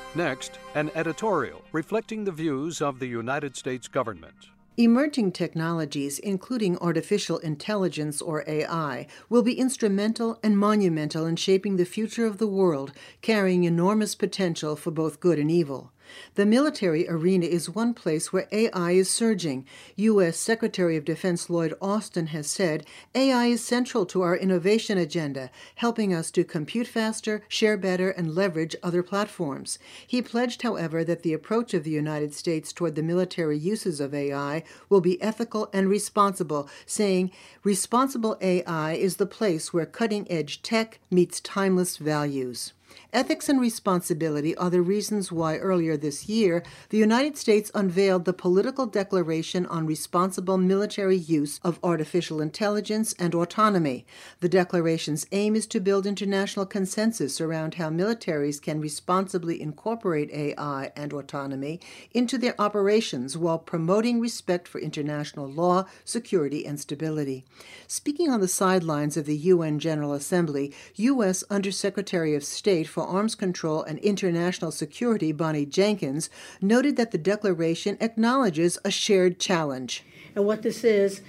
Next, an editorial reflecting the views of the United States government. Emerging technologies, including artificial intelligence or AI, will be instrumental and monumental in shaping the future of the world, carrying enormous potential for both good and evil. The military arena is one place where AI is surging. U.S. Secretary of Defense Lloyd Austin has said AI is central to our innovation agenda, helping us to compute faster, share better, and leverage other platforms. He pledged, however, that the approach of the United States toward the military uses of AI will be ethical and responsible, saying, "Responsible AI is the place where cutting-edge tech meets timeless values." Ethics and responsibility are the reasons why earlier this year the United States unveiled the Political Declaration on Responsible Military Use of Artificial Intelligence and Autonomy. The declaration's aim is to build international consensus around how militaries can responsibly incorporate AI and autonomy into their operations while promoting respect for international law, security, and stability. Speaking on the sidelines of the UN General Assembly, U.S. Undersecretary of State for Arms Control and International Security, Bonnie Jenkins, noted that the declaration acknowledges a shared challenge. And what this is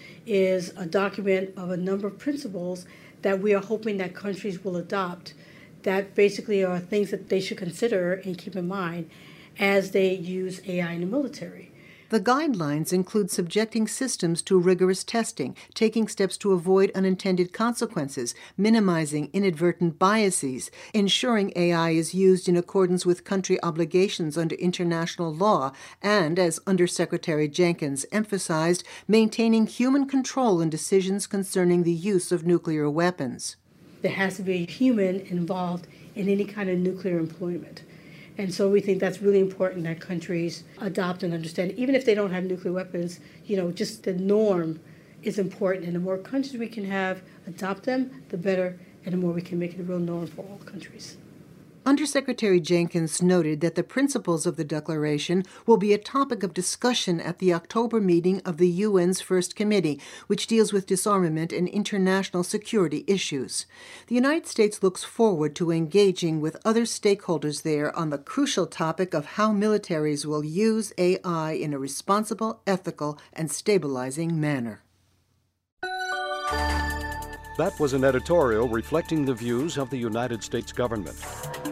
a document of a number of principles that we are hoping that countries will adopt that basically are things that they should consider and keep in mind as they use AI in the military. The guidelines include subjecting systems to rigorous testing, taking steps to avoid unintended consequences, minimizing inadvertent biases, ensuring AI is used in accordance with country obligations under international law, and, as Undersecretary Jenkins emphasized, maintaining human control in decisions concerning the use of nuclear weapons. There has to be a human involved in any kind of nuclear employment. And so we think that's really important that countries adopt and understand. Even if they don't have nuclear weapons, just the norm is important. And the more countries we can have adopt them, the better, and the more we can make it a real norm for all countries. Undersecretary Jenkins noted that the principles of the declaration will be a topic of discussion at the October meeting of the UN's First Committee, which deals with disarmament and international security issues. The United States looks forward to engaging with other stakeholders there on the crucial topic of how militaries will use AI in a responsible, ethical, and stabilizing manner. That was an editorial reflecting the views of the United States government.